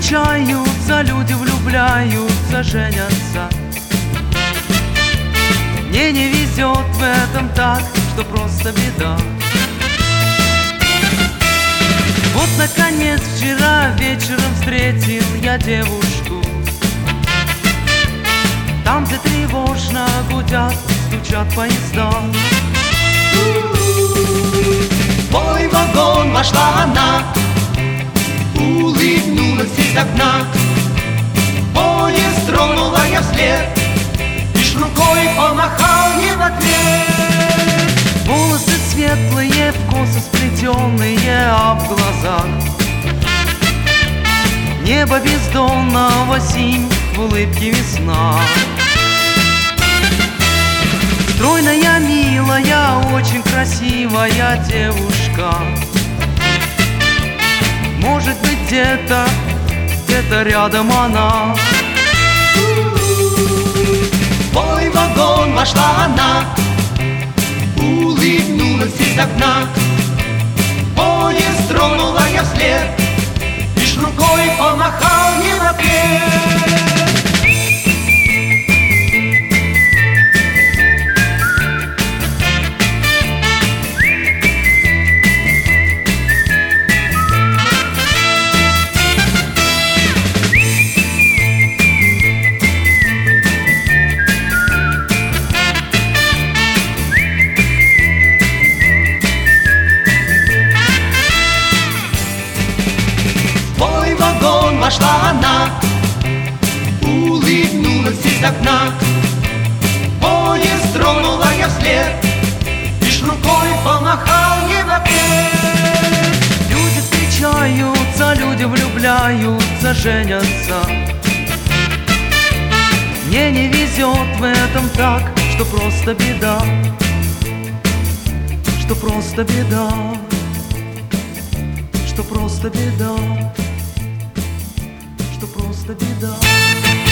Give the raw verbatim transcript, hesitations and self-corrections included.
встречаются, люди влюбляются, женятся. Мне не везет в этом так, что просто беда. Вот, наконец, вчера вечером встретил я девушку. Там, где тревожно гудят, стучат поезда. В мой вагон вошла она, улыбнулась из окна. Поезд тронула я вслед, лишь рукой помахал не в ответ. Волосы светлые, в косы сплетенные, а в глазах небо бездонного синь, в улыбке весна. Стройная, милая, очень красивая девушка. Может быть, где-то, где-то рядом она. В мой вагон вошла она, улыбнулась из окна. Поезд тронула я вслед, лишь рукой помахал не в ответ. Вошла она, улыбнулась из окна. Поезд тронула я вслед, лишь рукой помахал не в ответ. Люди встречаются, люди влюбляются, женятся. Мне не везет в этом так, что просто беда, что просто беда, что просто беда, что просто беда.